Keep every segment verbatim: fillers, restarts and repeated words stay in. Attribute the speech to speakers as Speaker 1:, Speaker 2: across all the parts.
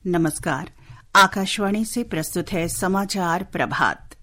Speaker 1: नमस्कार। आकाशवाणी से प्रस्तुत है समाचार प्रभात।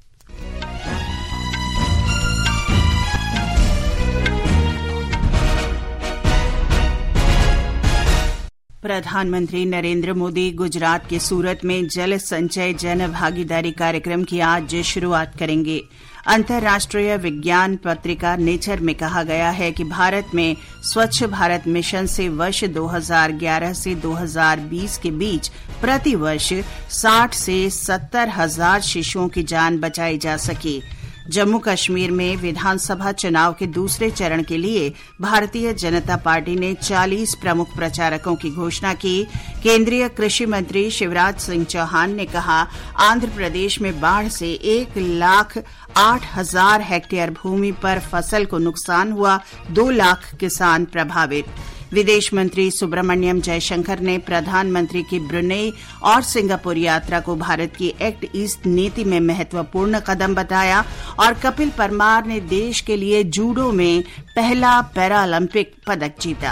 Speaker 1: प्रधानमंत्री नरेंद्र मोदी गुजरात के सूरत में जल संचय जन भागीदारी कार्यक्रम की आज शुरुआत करेंगे। अंतर्राष्ट्रीय विज्ञान पत्रिका नेचर में कहा गया है कि भारत में स्वच्छ भारत मिशन से वर्ष दो हज़ार ग्यारह से दो हज़ार बीस के बीच प्रति वर्ष साठ से सत्तर हजार शिशुओं की जान बचाई जा सकी। जम्मू कश्मीर में विधानसभा चुनाव के दूसरे चरण के लिए भारतीय जनता पार्टी ने चालीस प्रमुख प्रचारकों की घोषणा की। केंद्रीय कृषि मंत्री शिवराज सिंह चौहान ने कहा, आंध्र प्रदेश में बाढ़ से एक लाख आठ हजार हेक्टेयर भूमि पर फसल को नुकसान हुआ, दो लाख किसान प्रभावित। विदेश मंत्री सुब्रमण्यम जयशंकर ने प्रधानमंत्री की ब्रुनेई और सिंगापुर यात्रा को भारत की एक्ट ईस्ट नीति में महत्वपूर्ण कदम बताया और कपिल परमार ने देश के लिए जूडो में पहला पैरालंपिक पदक जीता।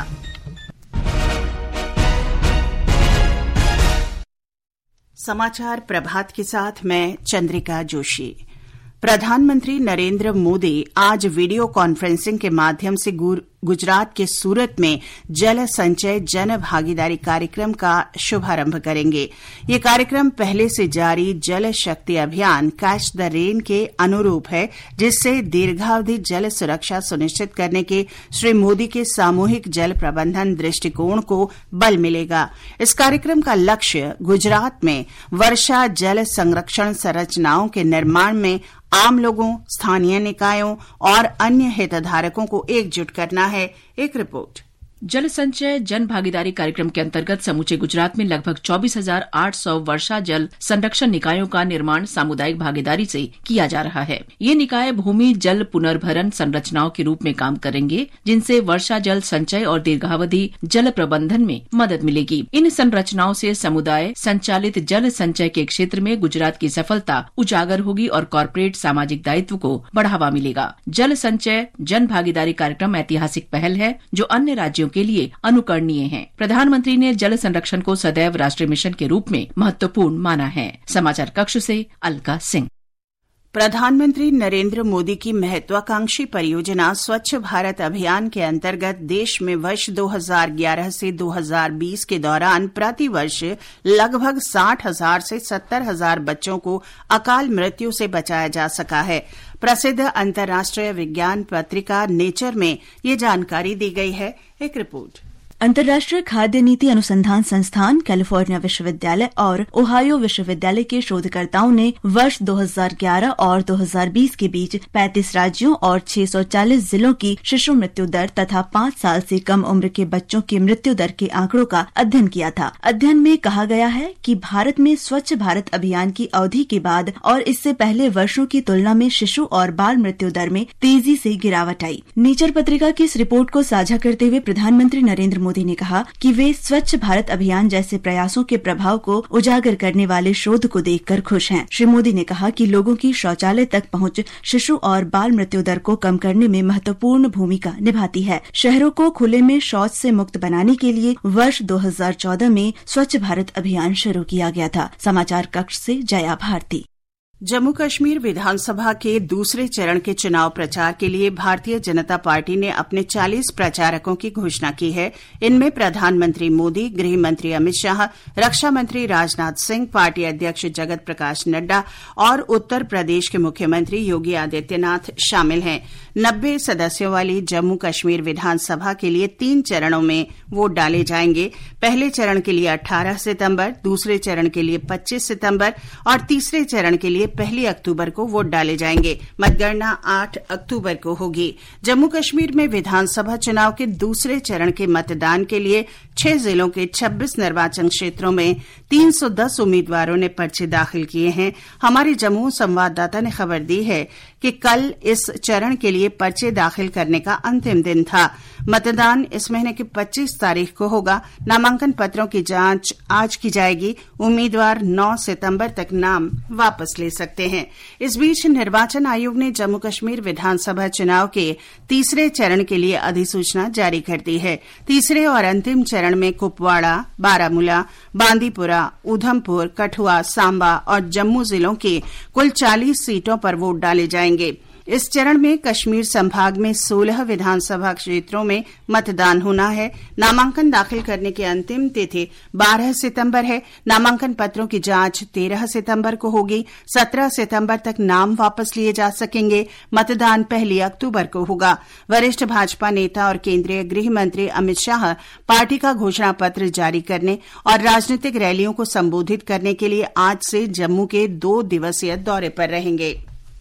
Speaker 1: समाचार प्रभात के साथ मैं चंद्रिका जोशी। प्रधानमंत्री नरेंद्र मोदी आज वीडियो कॉन्फ्रेंसिंग के माध्यम से गुजरात के सूरत में जल संचय जन भागीदारी कार्यक्रम का शुभारंभ करेंगे। ये कार्यक्रम पहले से जारी जल शक्ति अभियान कैच द रेन के अनुरूप है, जिससे दीर्घावधि जल सुरक्षा सुनिश्चित करने के श्री मोदी के सामूहिक जल प्रबंधन दृष्टिकोण को बल मिलेगा। इस कार्यक्रम का लक्ष्य गुजरात में वर्षा जल संरक्षण संरचनाओं के निर्माण में आम लोगों, स्थानीय निकायों और अन्य हितधारकों को एकजुट करना है। एक रिपोर्ट।
Speaker 2: जल संचय जन भागीदारी कार्यक्रम के अंतर्गत समूचे गुजरात में लगभग चौबीस हजार आठ सौ वर्षा जल संरक्षण निकायों का निर्माण सामुदायिक भागीदारी से किया जा रहा है। ये निकाय भूमि जल पुनर्भरण संरचनाओं के रूप में काम करेंगे, जिनसे वर्षा जल संचय और दीर्घावधि जल प्रबंधन में मदद मिलेगी। इन संरचनाओं से समुदाय संचालित जल संचय के क्षेत्र में गुजरात की सफलता उजागर होगी और कॉर्पोरेट सामाजिक दायित्व को बढ़ावा मिलेगा। जल संचय जन भागीदारी कार्यक्रम ऐतिहासिक पहल है जो अन्य राज्यों के लिए अनुकरणीय है। प्रधानमंत्री ने जल संरक्षण को सदैव राष्ट्रीय मिशन के रूप में महत्वपूर्ण माना है। समाचार कक्ष से अलका सिंह।
Speaker 1: प्रधानमंत्री नरेंद्र मोदी की महत्वाकांक्षी परियोजना स्वच्छ भारत अभियान के अंतर्गत देश में वर्ष दो हज़ार ग्यारह से दो हज़ार बीस के दौरान प्रति वर्ष लगभग साठ हजार से सत्तर हजार बच्चों को अकाल मृत्यु से बचाया जा सका है। प्रसिद्ध अंतर्राष्ट्रीय विज्ञान पत्रिका नेचर में ये जानकारी दी गई है। एक रिपोर्ट।
Speaker 3: अंतर्राष्ट्रीय खाद्य नीति अनुसंधान संस्थान, कैलिफोर्निया विश्वविद्यालय और ओहायो विश्वविद्यालय के शोधकर्ताओं ने वर्ष दो हज़ार ग्यारह और दो हज़ार बीस के बीच पैंतीस राज्यों और छह सौ चालीस जिलों की शिशु मृत्यु दर तथा पाँच साल से कम उम्र के बच्चों की मृत्यु दर के आंकड़ों का अध्ययन किया था। अध्ययन में कहा गया है कि भारत में स्वच्छ भारत अभियान की अवधि के बाद और इससे पहले वर्षों की तुलना में शिशु और बाल मृत्यु दर में तेजी से गिरावट आई। नेचर पत्रिका की इस रिपोर्ट को साझा करते हुए प्रधानमंत्री नरेंद्र मोदी ने कहा कि वे स्वच्छ भारत अभियान जैसे प्रयासों के प्रभाव को उजागर करने वाले शोध को देखकर खुश हैं। श्री मोदी ने कहा कि लोगों की शौचालय तक पहुंच शिशु और बाल मृत्यु दर को कम करने में महत्वपूर्ण भूमिका निभाती है। शहरों को खुले में शौच से मुक्त बनाने के लिए वर्ष दो हज़ार चौदह में स्वच्छ भारत अभियान शुरू किया गया था। समाचार कक्ष से जया भारती।
Speaker 1: जम्मू कश्मीर विधानसभा के दूसरे चरण के चुनाव प्रचार के लिए भारतीय जनता पार्टी ने अपने चालीस प्रचारकों की घोषणा की है। इनमें प्रधानमंत्री मोदी, गृह मंत्री अमित शाह, रक्षा मंत्री राजनाथ सिंह, पार्टी अध्यक्ष जगत प्रकाश नड्डा और उत्तर प्रदेश के मुख्यमंत्री योगी आदित्यनाथ शामिल हैं। नब्बे सदस्यों वाली जम्मू कश्मीर विधानसभा के लिए तीन चरणों में वोट डाले जाएंगे। पहले चरण के लिए अठारह सितंबर, दूसरे चरण के लिए पच्चीस सितंबर और तीसरे चरण के लिए पहली अक्टूबर को वोट डाले जाएंगे। मतगणना आठ अक्टूबर को होगी। जम्मू कश्मीर में विधानसभा चुनाव के दूसरे चरण के मतदान के लिए छह जिलों के छब्बीस निर्वाचन क्षेत्रों में तीन सौ दस उम्मीदवारों ने पर्चे दाखिल किए हैं। हमारे जम्मू संवाददाता ने खबर दी है कि कल इस चरण के लिए पर्चे दाखिल करने का अंतिम दिन था। मतदान इस महीने की पच्चीस तारीख को होगा। नामांकन पत्रों की जांच आज की जाएगी। उम्मीदवार नौ सितंबर तक नाम वापस ले सकते हैं। इस बीच निर्वाचन आयोग ने जम्मू कश्मीर विधानसभा चुनाव के तीसरे चरण के लिए अधिसूचना जारी कर दी है। तीसरे और अंतिम चरण में कुपवाड़ा, बारामूला, बांदीपुरा, उधमपुर, कठुआ, सांबा और जम्मू जिलों की कुल चालीस सीटों पर वोट डाले जाएंगे। इस चरण में कश्मीर संभाग में सोलह विधानसभा क्षेत्रों में मतदान होना है। नामांकन दाखिल करने की अंतिम तिथि बारह सितंबर है। नामांकन पत्रों की जांच तेरह सितंबर को होगी। सत्रह सितंबर तक नाम वापस लिए जा सकेंगे। मतदान पहली अक्टूबर को होगा। वरिष्ठ भाजपा नेता और केंद्रीय गृह मंत्री अमित शाह पार्टी का घोषणा पत्र जारी करने और राजनीतिक रैलियों को संबोधित करने के लिए आज से जम्मू के दो दिवसीय दौरे पर रहेंगे।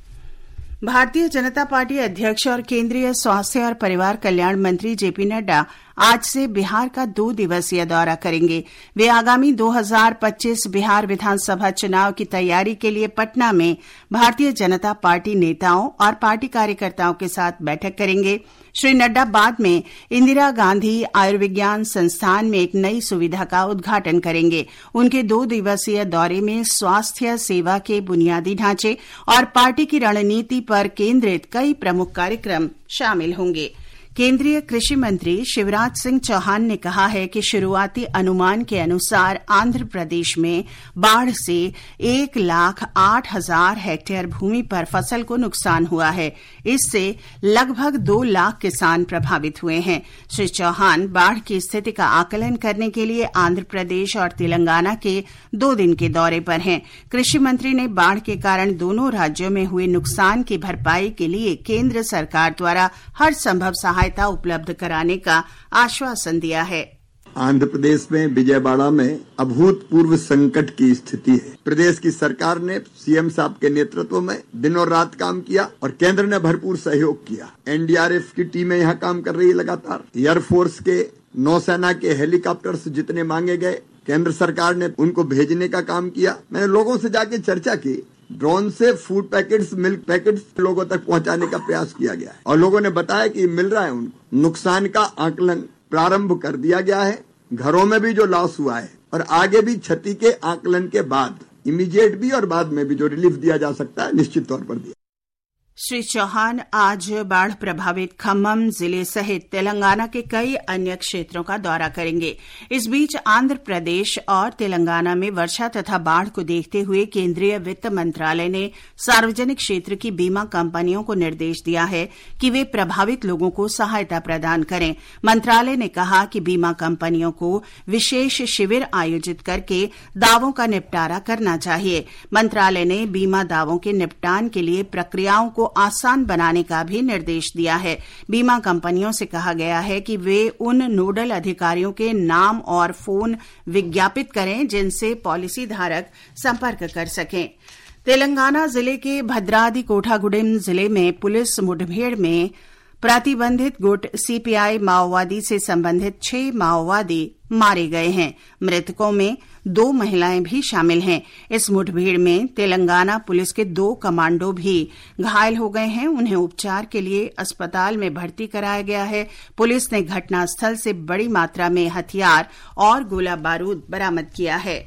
Speaker 1: भारतीय जनता पार्टी अध्यक्ष और केंद्रीय स्वास्थ्य और परिवार कल्याण मंत्री जेपी नड्डा आज से बिहार का दो दिवसीय दौरा करेंगे। वे आगामी दो हज़ार पच्चीस बिहार विधानसभा चुनाव की तैयारी के लिए पटना में भारतीय जनता पार्टी नेताओं और पार्टी कार्यकर्ताओं के साथ बैठक करेंगे। श्री नड्डा बाद में इंदिरा गांधी आयुर्विज्ञान संस्थान में एक नई सुविधा का उद्घाटन करेंगे। उनके दो दिवसीय दौरे में स्वास्थ्य सेवा के बुनियादी ढांचे और पार्टी की रणनीति पर केंद्रित कई प्रमुख कार्यक्रम शामिल होंगे। केंद्रीय कृषि मंत्री शिवराज सिंह चौहान ने कहा है कि शुरुआती अनुमान के अनुसार आंध्र प्रदेश में बाढ़ से एक लाख आठ हजार हेक्टेयर भूमि पर फसल को नुकसान हुआ है। इससे लगभग दो लाख किसान प्रभावित हुए हैं। श्री चौहान बाढ़ की स्थिति का आकलन करने के लिए आंध्र प्रदेश और तेलंगाना के दो दिन के दौरे पर हैं। कृषि मंत्री ने बाढ़ के कारण दोनों राज्यों में हुए नुकसान की भरपाई के लिए केंद्र सरकार द्वारा हर संभव सहायता उपलब्ध कराने का आश्वासन दिया है।
Speaker 4: आंध्र प्रदेश में विजयवाड़ा में अभूतपूर्व संकट की स्थिति है। प्रदेश की सरकार ने सीएम साहब के नेतृत्व में दिनों रात काम किया और केंद्र ने भरपूर सहयोग किया। एनडीआरएफ की टीमें यहाँ काम कर रही है लगातार। एयरफोर्स के, नौसेना के हेलीकॉप्टर्स जितने मांगे गए केंद्र सरकार ने उनको भेजने का काम किया। मैंने लोगों से जाके चर्चा की। ड्रोन से फूड पैकेट्स, मिल्क पैकेट्स लोगों तक पहुंचाने का प्रयास किया गया है और लोगों ने बताया कि मिल रहा है उनको। नुकसान का आकलन प्रारंभ कर दिया गया है। घरों में भी जो लॉस हुआ है और आगे भी क्षति के आकलन के बाद इमीडिएट भी और बाद में भी जो रिलीफ दिया जा सकता है निश्चित तौर पर दिया।
Speaker 1: श्री चौहान आज बाढ़ प्रभावित खम्मम जिले सहित तेलंगाना के कई अन्य क्षेत्रों का दौरा करेंगे। इस बीच आंध्र प्रदेश और तेलंगाना में वर्षा तथा बाढ़ को देखते हुए केंद्रीय वित्त मंत्रालय ने सार्वजनिक क्षेत्र की बीमा कंपनियों को निर्देश दिया है कि वे प्रभावित लोगों को सहायता प्रदान करें। मंत्रालय ने कहा कि बीमा कंपनियों को विशेष शिविर आयोजित करके दावों का निपटारा करना चाहिए। मंत्रालय ने बीमा दावों के निपटान के लिए प्रक्रियाओं को आसान बनाने का भी निर्देश दिया है। बीमा कंपनियों से कहा गया है कि वे उन नोडल अधिकारियों के नाम और फोन विज्ञापित करें जिनसे पॉलिसी धारक संपर्क कर सकें। तेलंगाना जिले के भद्राद्री कोठागुडेम जिले में पुलिस मुठभेड़ में प्रतिबंधित गुट सीपीआई माओवादी से संबंधित छह माओवादी मारे गए हैं। मृतकों में दो महिलाएं भी शामिल हैं। इस मुठभेड़ में तेलंगाना पुलिस के दो कमांडो भी घायल हो गए हैं। उन्हें उपचार के लिए अस्पताल में भर्ती कराया गया है। पुलिस ने घटनास्थल से बड़ी मात्रा में हथियार और गोला बारूद बरामद किया है।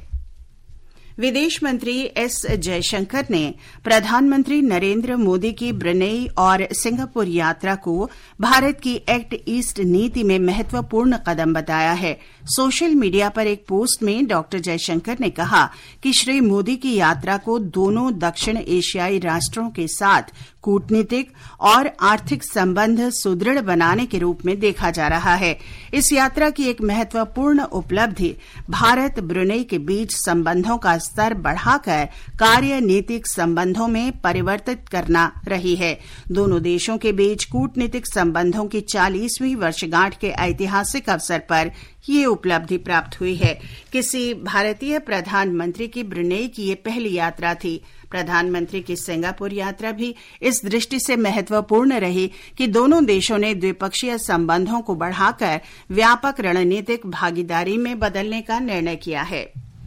Speaker 1: विदेश मंत्री एस जयशंकर ने प्रधानमंत्री नरेंद्र मोदी की ब्रुनेई और सिंगापुर यात्रा को भारत की एक्ट ईस्ट नीति में महत्वपूर्ण कदम बताया है। सोशल मीडिया पर एक पोस्ट में डॉक्टर जयशंकर ने कहा कि श्री मोदी की यात्रा को दोनों दक्षिण एशियाई राष्ट्रों के साथ कूटनीतिक और आर्थिक संबंध सुदृढ़ बनाने के रूप में देखा जा रहा है। इस यात्रा की एक महत्वपूर्ण उपलब्धि भारत ब्रुनेई के बीच संबंधों का स्तर बढ़ाकर कार्यनीतिक संबंधों में परिवर्तित करना रही है। दोनों देशों के बीच कूटनीतिक संबंधों की चालीसवीं वर्षगांठ के ऐतिहासिक अवसर पर ये उपलब्धि प्राप्त हुई है। किसी भारतीय प्रधानमंत्री की ब्रुनेई की ये पहली यात्रा थी। प्रधानमंत्री की सिंगापुर यात्रा भी इस दृष्टि से महत्वपूर्ण रही कि दोनों देशों ने द्विपक्षीय संबंधों को बढ़ाकर व्यापक रणनीतिक भागीदारी में बदलने का निर्णय किया है।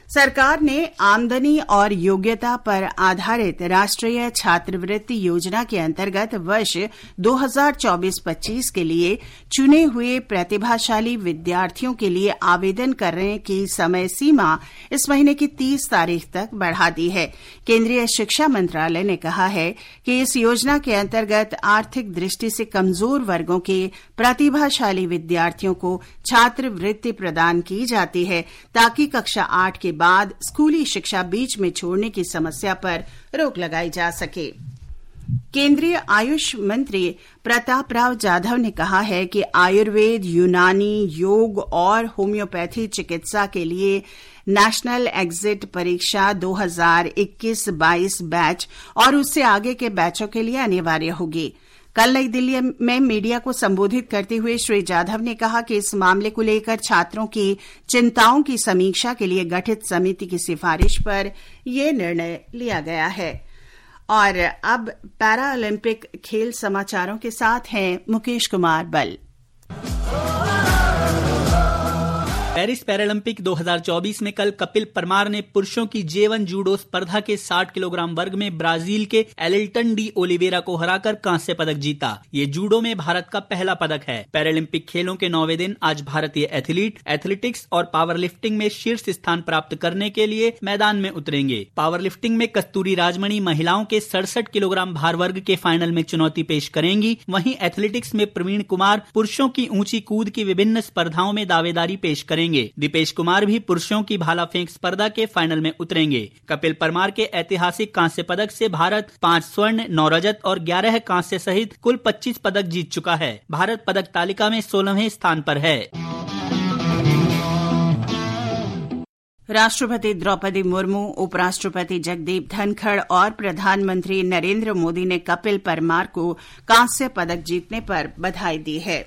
Speaker 1: सरकार ने आमदनी और योग्यता पर आधारित राष्ट्रीय छात्रवृत्ति योजना के अंतर्गत वर्ष दो हज़ार चौबीस पच्चीस के लिए चुने हुए प्रतिभाशाली विद्यार्थियों के लिए आवेदन करने की समय सीमा इस महीने की तीस तारीख तक बढ़ा दी है। केंद्रीय शिक्षा मंत्रालय ने कहा है कि इस योजना के अंतर्गत आर्थिक दृष्टि से कमजोर वर्गों के प्रतिभाशाली विद्यार्थियों को छात्रवृत्ति प्रदान की जाती है ताकि कक्षा आठ के बाद स्कूली शिक्षा बीच में छोड़ने की समस्या पर रोक लगाई जा सके। केंद्रीय आयुष मंत्री प्रताप राव जाधव ने कहा है कि आयुर्वेद, यूनानी, योग और होम्योपैथी चिकित्सा के लिए नेशनल एग्जिट परीक्षा दो हज़ार इक्कीस बाईस बैच और उससे आगे के बैचों के लिए अनिवार्य होगी। कल नई दिल्ली में मीडिया को संबोधित करते हुए श्री जाधव ने कहा कि इस मामले को लेकर छात्रों की चिंताओं की समीक्षा के लिए गठित समिति की सिफारिश पर यह निर्णय लिया गया है। और अब पैरा ओलंपिक खेल समाचारों के साथ हैं मुकेश कुमार बल।
Speaker 5: पेरिस पैरालंपिक दो हज़ार चौबीस में कल कपिल परमार ने पुरुषों की जे वन जूडो स्पर्धा के साठ किलोग्राम वर्ग में ब्राजील के एलिल्टन डी ओलिवेरा को हराकर कांस्य पदक जीता। ये जूडो में भारत का पहला पदक है। पैरालंपिक खेलों के नौवें दिन आज भारतीय एथलीट एथलेटिक्स और पावर लिफ्टिंग में शीर्ष स्थान प्राप्त करने के लिए मैदान में उतरेंगे। पावर लिफ्टिंग में कस्तूरी राजमणि महिलाओं के सड़सठ किलोग्राम भार वर्ग के फाइनल में चुनौती पेश करेंगी। वहीं एथलेटिक्स में प्रवीण कुमार पुरुषों की ऊंची कूद की विभिन्न स्पर्धाओं में दावेदारी पेश करेंगे। दीपेश कुमार भी पुरुषों की भाला फेंक स्पर्धा के फाइनल में उतरेंगे। कपिल परमार के ऐतिहासिक कांस्य पदक से भारत पांच स्वर्ण, नौ रजत और ग्यारह कांस्य सहित कुल पच्चीस पदक जीत चुका है। भारत पदक तालिका में सोलहवें स्थान पर है।
Speaker 1: राष्ट्रपति द्रौपदी मुर्मू, उपराष्ट्रपति जगदीप धनखड़ और प्रधानमंत्री नरेंद्र मोदी ने कपिल परमार को कांस्य पदक जीतने पर बधाई दी है।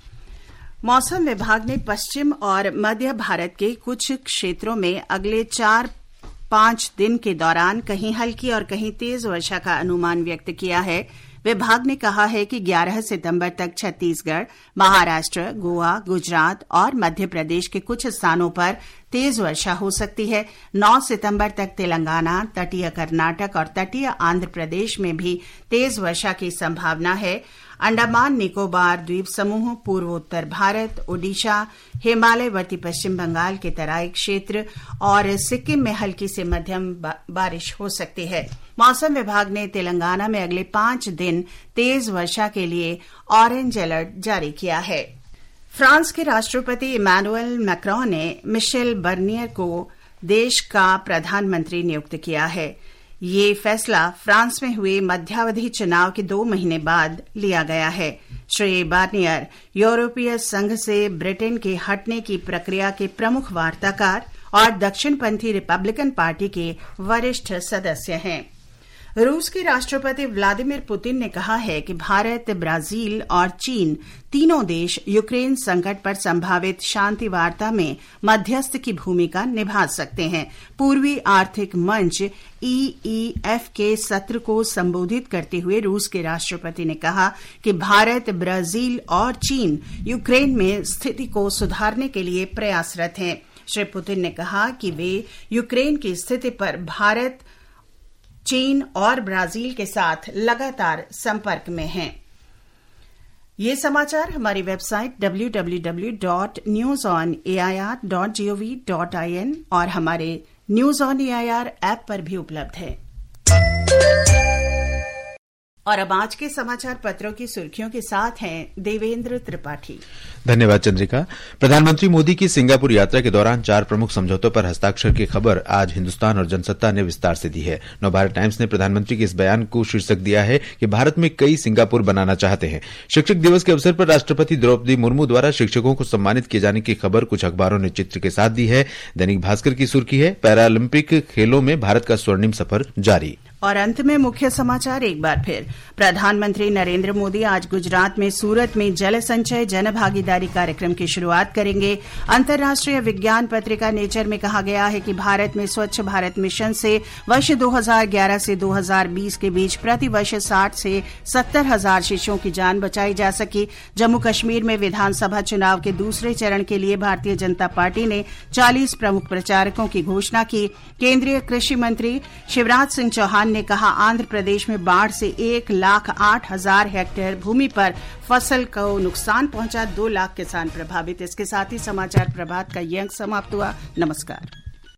Speaker 1: मौसम विभाग ने पश्चिम और मध्य भारत के कुछ क्षेत्रों में अगले चार पांच दिन के दौरान कहीं हल्की और कहीं तेज वर्षा का अनुमान व्यक्त किया है। विभाग ने कहा है कि ग्यारह सितंबर तक छत्तीसगढ़, महाराष्ट्र, गोवा, गुजरात और मध्य प्रदेश के कुछ स्थानों पर तेज वर्षा हो सकती है। नौ सितंबर तक तेलंगाना, तटीय कर्नाटक और तटीय आंध्र प्रदेश में भी तेज वर्षा की संभावना है। अंडमान निकोबार द्वीप समूह, पूर्वोत्तर भारत, ओडिशा, हिमालयवर्ती पश्चिम बंगाल के तराई क्षेत्र और सिक्किम में हल्की से मध्यम बारिश हो सकती है। मौसम विभाग ने तेलंगाना में अगले पांच दिन तेज वर्षा के लिए ऑरेंज अलर्ट जारी किया है। फ्रांस के राष्ट्रपति इमैनुअल मैक्रों ने मिशेल बर्नियर को देश का प्रधानमंत्री नियुक्त किया है। ये फैसला फ्रांस में हुए मध्यावधि चुनाव के दो महीने बाद लिया गया है। श्री बार्नियर यूरोपीय संघ से ब्रिटेन के हटने की प्रक्रिया के प्रमुख वार्ताकार और दक्षिणपंथी रिपब्लिकन पार्टी के वरिष्ठ सदस्य हैं। रूस के राष्ट्रपति व्लादिमीर पुतिन ने कहा है कि भारत, ब्राजील और चीन तीनों देश यूक्रेन संकट पर संभावित शांति वार्ता में मध्यस्थ की भूमिका निभा सकते हैं। पूर्वी आर्थिक मंच ई ई एफ के सत्र को संबोधित करते हुए रूस के राष्ट्रपति ने कहा कि भारत, ब्राजील और चीन यूक्रेन में स्थिति को सुधारने के लिए प्रयासरत हैं। श्री पुतिन ने कहा कि वे यूक्रेन की स्थिति पर भारत, चीन और ब्राजील के साथ लगातार संपर्क में हैं। ये समाचार हमारी website W W W dot news on A I R dot G O V dot I N और हमारे news on A I R app पर भी उपलब्ध है। और अब आज के समाचार पत्रों की सुर्खियों के साथ हैं देवेंद्र त्रिपाठी।
Speaker 6: धन्यवाद चंद्रिका। प्रधानमंत्री मोदी की सिंगापुर यात्रा के दौरान चार प्रमुख समझौतों पर हस्ताक्षर की खबर आज हिंदुस्तान और जनसत्ता ने विस्तार से दी है। नवभारत टाइम्स ने प्रधानमंत्री के इस बयान को शीर्षक दिया है कि भारत में कई सिंगापुर बनाना चाहते हैं। शिक्षक दिवस के अवसर पर राष्ट्रपति द्रौपदी मुर्मू द्वारा शिक्षकों को सम्मानित किए जाने की खबर कुछ अखबारों ने चित्र के साथ दी है। दैनिक भास्कर की सुर्खी है, पैरालंपिक खेलों में भारत का स्वर्णिम सफर जारी।
Speaker 1: और अंत में मुख्य समाचार एक बार फिर। प्रधानमंत्री नरेंद्र मोदी आज गुजरात में सूरत में जल संचय जन भागीदारी कार्यक्रम की शुरुआत करेंगे। अंतर्राष्ट्रीय विज्ञान पत्रिका नेचर में कहा गया है कि भारत में स्वच्छ भारत मिशन से वर्ष दो हज़ार ग्यारह से दो हज़ार बीस के बीच प्रति वर्ष साठ से सत्तर हजार शिशुओं की जान बचाई जा सकी। जम्मू कश्मीर में विधानसभा चुनाव के दूसरे चरण के लिए भारतीय जनता पार्टी ने चालीस प्रमुख प्रचारकों की घोषणा की। केंद्रीय कृषि मंत्री शिवराज सिंह चौहान ने कहा, आंध्र प्रदेश में बाढ़ से एक लाख आठ हजार हेक्टेयर भूमि पर फसल को नुकसान पहुंचा, दो लाख किसान प्रभावित। इसके साथ ही समाचार प्रभात का ये अंक समाप्त हुआ। नमस्कार।